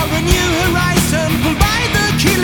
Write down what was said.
of a new horizon, pulled by the killer.